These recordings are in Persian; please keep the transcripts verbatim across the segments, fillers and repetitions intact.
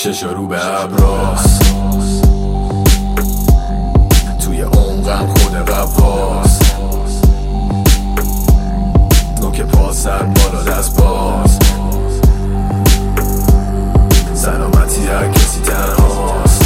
چشا رو به ابراست، توی عمقم خود قواست، نوک پا سر بالا دست باز، سلامتی هر کسی تنهاست.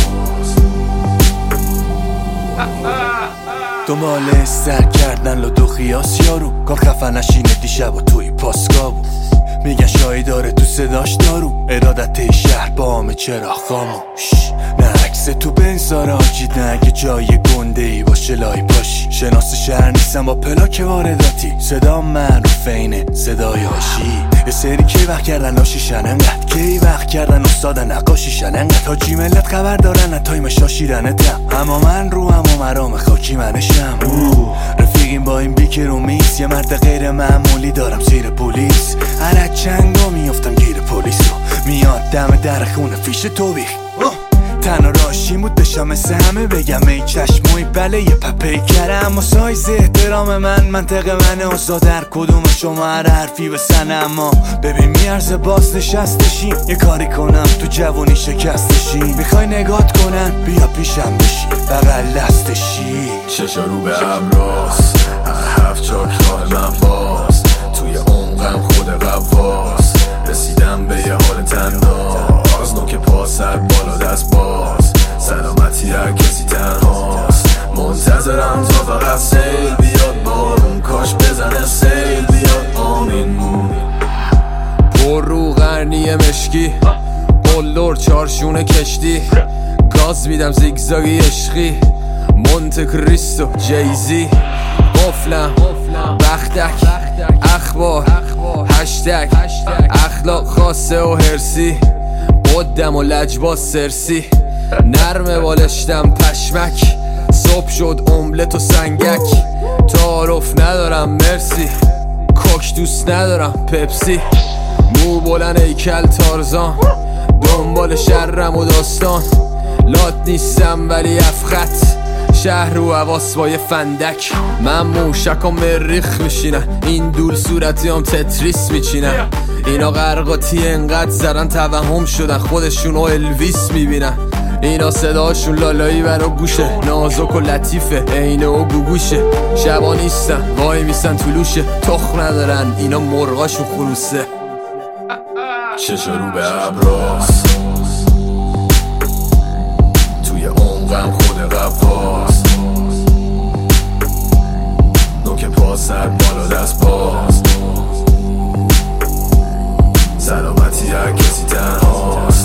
دنبال سر کردن لدو خیاس یارو، کار خفن نشینه دیشب و توی پاسکابو، میگن شایی داره تو صداش دارو، ارادت شهر با همه چرا خاموش، نه عکس تو بنزار آجید، نه اگه جای گنده ای باشه لای پاشی، شناس شهر نیستم با پلاک وارداتی، صدا معروف اینه صدای آشی، یه سری کی وقت کردن لاشیشن انقدر، کی وقت کردن استاد نقاشیشن انقدر، تا جی ملت خبر دارن تایم شاشیرنه تم، اما من رو هم و مرام خاکی منشم، رفیقیم با این بیکر و میس، یه مرد غیر معمولی دارم زیر پلیس، هر چنگا میافتم گیر پلیسو، میاد دم در خونه فیش توبیخ، تنها راشیم بود بشم مثل همه بگم ای چشموی بله یه پپی کره، اما سایز احترام من منطق من آزاد، در کدوم شما هر حرفی بسن، اما ببین میارزه باز نشستشیم، یه کاری کنم تو جوانی شکستشیم، میخوای نگات کنن بیا پیشم بشی بغل دستشی، چشا رو به ابراست، هر هفت چاک راه من باز، توی عمقم خود قواست، رسیدم به یه حال تناز، نوک پا سر بالا دست باز، سلامتی هر کسی تنهاست، منتظرم تا فقط سیل بیاد بارون، کاش بزنه سیل بیاد آمین مون، پر رو قرنی مشکی، قلدر چارشون کشتی، گاز میدم زیگزاگی عشقی، مونت کریستو جیزی، قفلم بختک اخبار هشتگ اخلاق خاصه و هرسی، قدم و لجباز سرسی، نرمه بالشتم پشمک، صبح شد املت و سنگک، تعارف ندارم مرسی، کوک دوست ندارم پپسی، مو بلند ایکل تارزان، دنبال شرم و داستان، لات نیستم ولی افخت، شهر و حواس با یه فندک، من موشک و مریخ میشینن، این دول صورتی هم تتریس میچینن، اینا غرقاتی انقدر زدن توهم شدن خودشون و الویس میبینن، اینا صداشون لالایی برا گوشه، نازک و لطیفه اینه و گوگوشه، شبا نیستن وای میسن طولوشه، تخم ندارن اینا مرغاشون خروسه. چشا رو به ابراست، توی عمقم خود قواست، نوک پا سر بالا دست باز، سلامتی هر کسی تنهاست،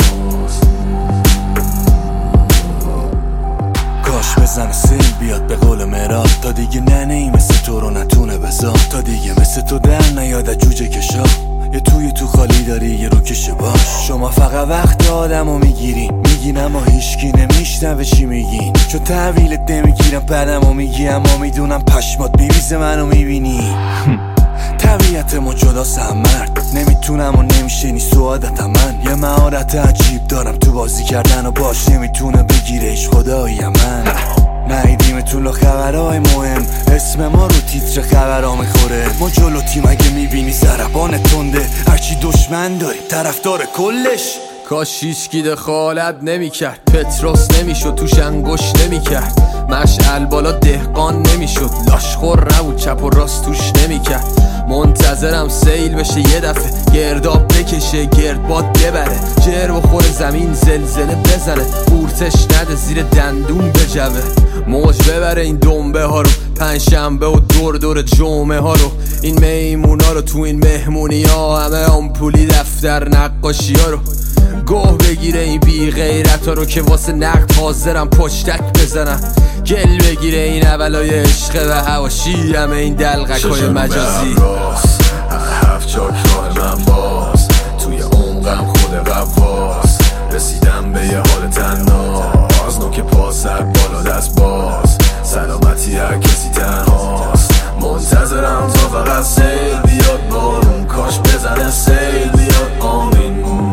کاش بزن سیل بیاد به قول مراد، تا دیگه ننهی مثل تو رو نتونه بذار، تا دیگه مثل تو در نیاد جوجه کشا، یه توی تو خالی داری یه رو کشه باش، شما فقط وقت آدمو میگیرین، میگین اما هیچکی نمیشنوه چی میگین، چون تحویلت نمیگیرم بعدمو میگی، اما میدونم پشمات بیمیزه منو میبینی، طبیعتمو جداسم مرد، نمیتونم و نمیشه نی سعادتم، من یه مهارت عجیب دارم تو بازی کردن و باش نمیتونه بگیرش خدایی من، نهیدیم طول خبرهای مهم، اسم ما رو تیتر خبرها میخوره، ما جلو تیم اگه میبینی ضربان تنده، هرچی دشمن داری طرفدار کلش، کاش هیچکی دخالت نمیکرد، پتروس نمیشد توش انگوش نمیکرد، مشعل بالا دهقان نمیشد، لاشخور نبود چپ و راست توش نمیکرد، منتظرم سیل بشه یه دفعه، گرداب بکشه گردباد ببره، جر بخور زمین زلزله بزنه، قورتش نده زیر دندون بجوه، موج ببره این دنبه ها رو، پنجشنبه و دور دور جمعه ها رو، این میمونا رو تو این مهمونی ها، همه آمپولی دفتر نقاشی ها رو، گوه بگیره این بی غیرت ها رو که واسه نقد حاضرم پشتک بزنم، گل بگیره این اولای عشق و هواشی، همه این دلغک های مجازی، هر هفت چاک راه من باز، توی عمقم خود قواست، رسیدم به یه حال تناز، نوک پا سر بالا دست باز، سلامتی هر کسی تنهاست، منتظرم تا فقط سیل بیاد بارون، کاش بزنه سیل بیاد آمین مون،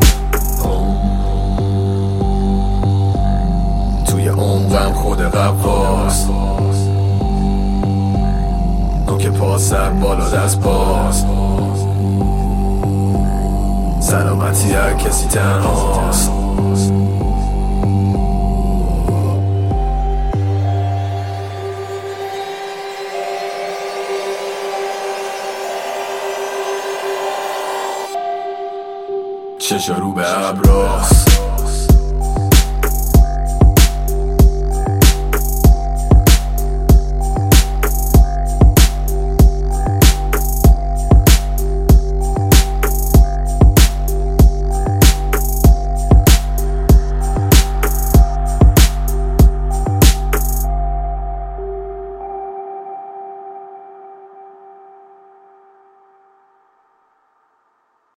توی عمقم خود قواست، نوک پا سر بالا دست باز، سلامتی هر کسی تنهاست. چشا رو به ابراست